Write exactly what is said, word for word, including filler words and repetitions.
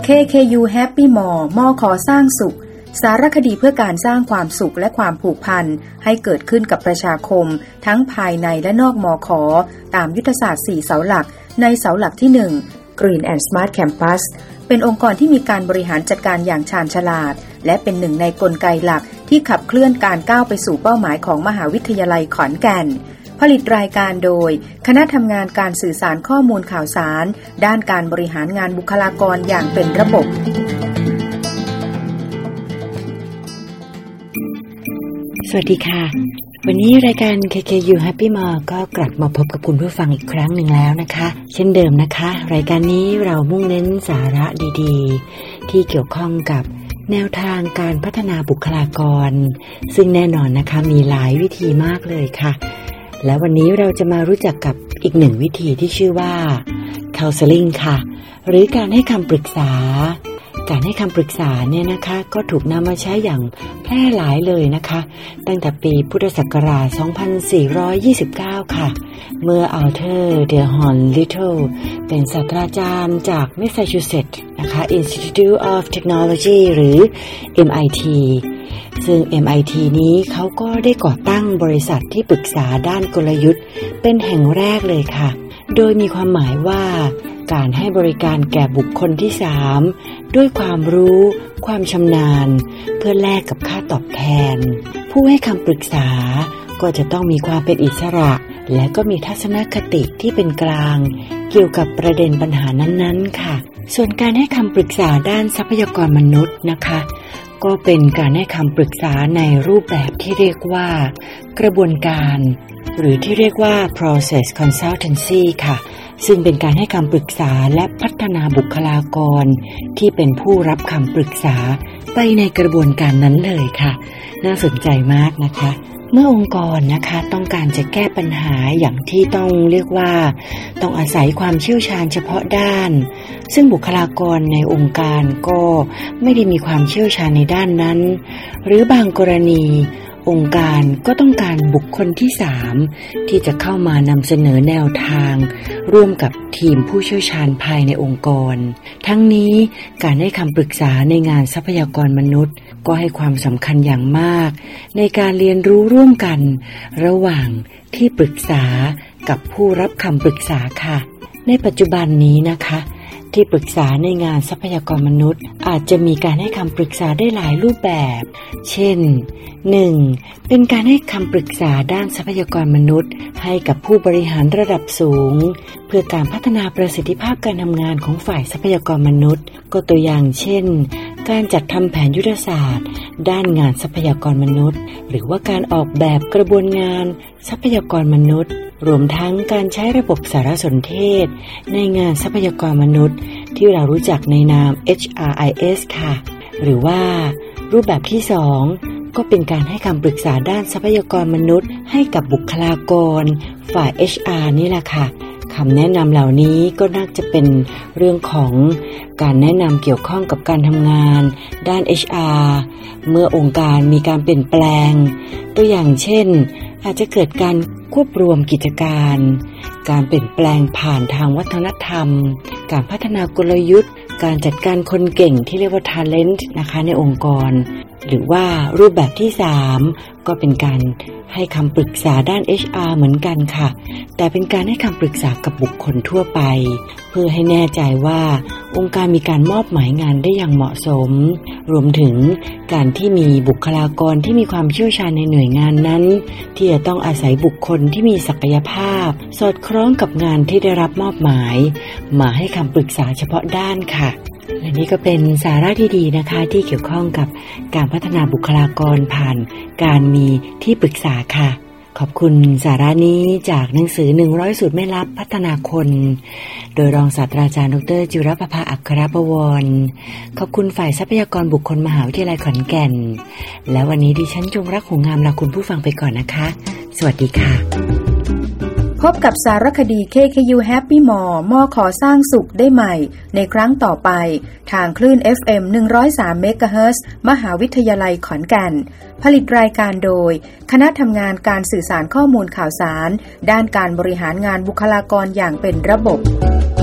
เค เค ยู Happy Mall มอขอสร้างสุขสารคดีเพื่อการสร้างความสุขและความผูกพันให้เกิดขึ้นกับประชาคมทั้งภายในและนอกมอขอตามยุทธศาสตร์สี่เสาหลักในเสาหลักที่หนึ่ง Green and Smart Campus เป็นองค์กรที่มีการบริหารจัดการอย่างชาญฉลาดและเป็นหนึ่งในกลไกหลักที่ขับเคลื่อนการก้าวไปสู่เป้าหมายของมหาวิทยาลัยขอนแก่นผลิตรายการโดยคณะทำงานการสื่อสารข้อมูลข่าวสารด้านการบริหารงานบุคลากรอย่างเป็นระบบสวัสดีค่ะวันนี้รายการ เค เค ยู Happy Mall ก็กลับมาพบกับคุณผู้ฟังอีกครั้งหนึ่งแล้วนะคะเช่นเดิมนะคะรายการนี้เรามุ่งเน้นสาระดีๆที่เกี่ยวข้องกับแนวทางการพัฒนาบุคลากรซึ่งแน่นอนนะคะมีหลายวิธีมากเลยค่ะและวันนี้เราจะมารู้จักกับอีกหนึ่งวิธีที่ชื่อว่า counseling ค่ะหรือการให้คำปรึกษาการให้คำปรึกษาเนี่ยนะคะก็ถูกนำมาใช้อย่างแพร่หลายเลยนะคะตั้งแต่ปีพุทธศักราช สองพันสี่ร้อยยี่สิบเก้า ค่ะเมื่ออัลเทอร์ เดอฮอน ลิตเทิลเป็นศาสตราจารย์จากแมสซาชูเซตส์นะคะ Institute of Technology หรือ เอ็ม ไอ ที ซึ่ง เอ็ม ไอ ที นี้เขาก็ได้ก่อตั้งบริษัทที่ปรึกษาด้านกลยุทธ์เป็นแห่งแรกเลยค่ะโดยมีความหมายว่าการให้บริการแก่บุคคลที่สามด้วยความรู้ความชำนาญเพื่อแลกกับค่าตอบแทนผู้ให้คำปรึกษาก็จะต้องมีความเป็นอิสระและก็มีทัศนคติที่เป็นกลางเกี่ยวกับประเด็นปัญหานั้นๆค่ะส่วนการให้คำปรึกษาด้านทรัพยากรมนุษย์นะคะก็เป็นการให้คำปรึกษาในรูปแบบที่เรียกว่ากระบวนการหรือที่เรียกว่า process consultancy ค่ะซึ่งเป็นการให้คำปรึกษาและพัฒนาบุคลากรที่เป็นผู้รับคำปรึกษาไปในกระบวนการนั้นเลยค่ะน่าสนใจมากนะคะเมื่อองค์กรนะคะต้องการจะแก้ปัญหาอย่างที่ต้องเรียกว่าต้องอาศัยความเชี่ยวชาญเฉพาะด้านซึ่งบุคลากรในองค์การก็ไม่ได้มีความเชี่ยวชาญในด้านนั้นหรือบางกรณีองค์การก็ต้องการบุคคลที่สามที่จะเข้ามานำเสนอแนวทางร่วมกับทีมผู้เชี่ยวชาญภายในองค์กรทั้งนี้การให้คำปรึกษาในงานทรัพยากรมนุษย์ก็ให้ความสำคัญอย่างมากในการเรียนรู้ร่วมกันระหว่างที่ปรึกษากับผู้รับคำปรึกษาค่ะในปัจจุบันนี้นะคะที่ปรึกษาในงานทรัพยากรมนุษย์อาจจะมีการให้คำปรึกษาได้หลายรูปแบบเช่น หนึ่ง เป็นการให้คำปรึกษาด้านทรัพยากรมนุษย์ให้กับผู้บริหารระดับสูงเพื่อการพัฒนาประสิทธิภาพการทำงานของฝ่ายทรัพยากรมนุษย์ก็ตัวอย่างเช่นการจัดทำแผนยุทธศาสตร์ด้านงานทรัพยากรมนุษย์หรือว่าการออกแบบกระบวนงานทรัพยากรมนุษย์รวมทั้งการใช้ระบบสารสนเทศในงานทรัพยากรมนุษย์ที่เรารู้จักในนาม เอช อาร์ ไอ เอส ค่ะหรือว่ารูปแบบที่สองก็เป็นการให้คำปรึกษาด้านทรัพยากรมนุษย์ให้กับบุคลากรฝ่าย เอช อาร์ นี่แหละค่ะคำแนะนำเหล่านี้ก็น่าจะเป็นเรื่องของการแนะนำเกี่ยวข้องกับการทำงานด้าน เอช อาร์ เมื่อองค์การมีการเปลี่ยนแปลงตัวอย่างเช่นอาจจะเกิดการควบรวมกิจการการเปลี่ยนแปลงผ่านทางวัฒนธรรมการพัฒนากลยุทธ์การจัดการคนเก่งที่เรียกว่า talent นะคะในองค์กรหรือว่ารูปแบบที่สามก็เป็นการให้คำปรึกษาด้าน เอช อาร์ เหมือนกันค่ะแต่เป็นการให้คำปรึกษากับบุคคลทั่วไปเพื่อให้แน่ใจว่าองค์การมีการมอบหมายงานได้อย่างเหมาะสมรวมถึงการที่มีบุคลากรที่มีความเชี่ยวชาญในหน่วยงานนั้นที่จะต้องอาศัยบุคคลที่มีศักยภาพสอดคล้องกับงานที่ได้รับมอบหมายมาให้คำปรึกษาเฉพาะด้านค่ะและนี่ก็เป็นสาระดีๆนะคะที่เกี่ยวข้องกับการพัฒนาบุคลากรผ่านการมีที่ปรึกษาค่ะขอบคุณสาระนี้จากหนังสือหนึ่งร้อยสูตรไม่ลับพัฒนาคนโดยรองศาสตราจารย์ดรจิรประภาอัครประวรขอบคุณฝ่ายทรัพยากรบุคคลมหาวิทยาลัยขอนแก่นและวันนี้ดิฉันจงรักหงงามลาคุณผู้ฟังไปก่อนนะคะสวัสดีค่ะพบกับสารคดี เค เค ยู Happy Mall มอขอสร้างสุขได้ใหม่ในครั้งต่อไปทางคลื่น เอฟ เอ็ม หนึ่งร้อยสาม เมกะเฮิรตซ์มหาวิทยาลัยขอนแก่นผลิตรายการโดยคณะทำงานการสื่อสารข้อมูลข่าวสารด้านการบริหารงานบุคลากรอย่างเป็นระบบ